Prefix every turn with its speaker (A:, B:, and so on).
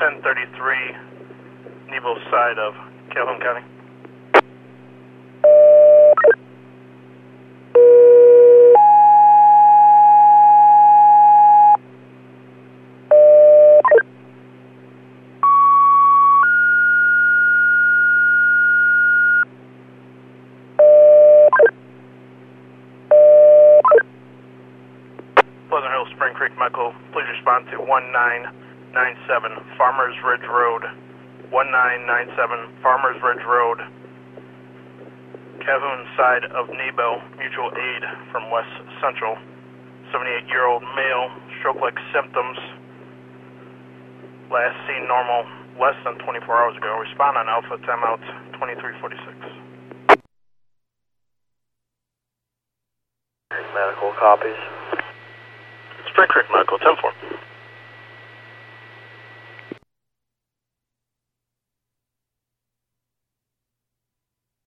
A: 1033, Nebo side of Calhoun County. Pleasant Hill, Spring Creek, Medical. Please respond to 1997 Farmers Ridge Road. 1997 Farmers Ridge Road, Calhoun side of Nebo, mutual aid from West Central. 78-year-old male, stroke-like symptoms. Last seen normal less than 24 hours ago. Respond on Alpha, timeout 2346.
B: Medical copies.
A: Spring Creek Medical, 10-4.